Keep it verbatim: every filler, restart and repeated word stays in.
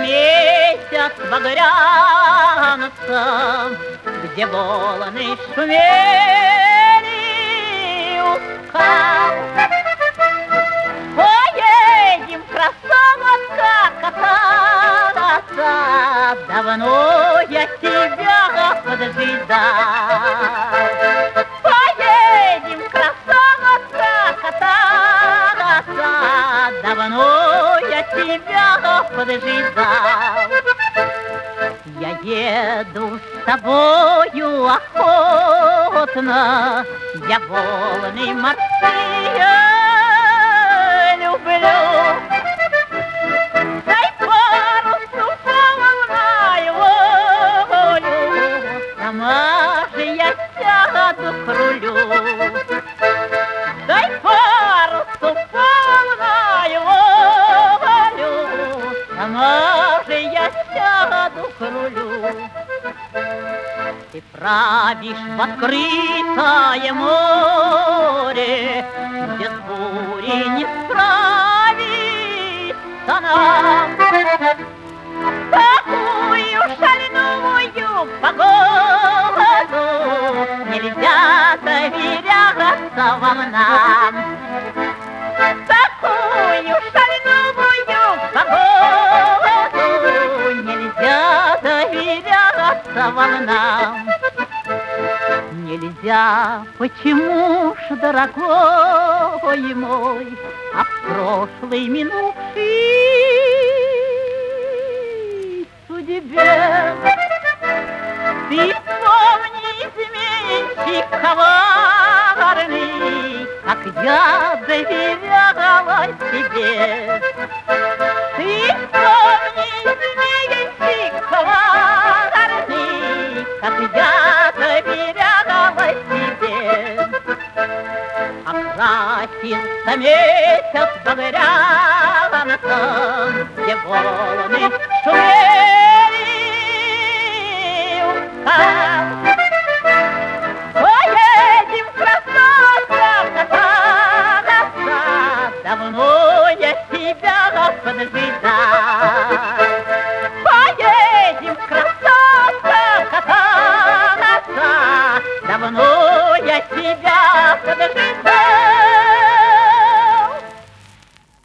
месяц багряноцем, где волны шумели у скал. Поедем, красавица, кататься, давно я тебя поджидал. Поедем, красавица, кататься, давно я тебя поджидал. Я еду с тобою охотно, я волны морские люблю. Дай парусу волною волю, сама же я сяду к рулю. Дай парусу волною волю, сама же я сяду к рулю. Ты правишь в открытое море, где с бурей не справится нам. Такую шальную погоду нельзя доверяться волнам. Такую шальную погоду нельзя доверяться волнам. Нельзя, почему ж, дорогой мой, а в прошлой минувшей судьбе ты вспомни, изменщик коварный, как я доверяла тебе. Ты вспомни, изменщик коварный, как я доверяла тебе. Окрасился месяц багряноцем, где волны шумели у скал. Поедем, красавица, кататься, давно я тебя поджидал.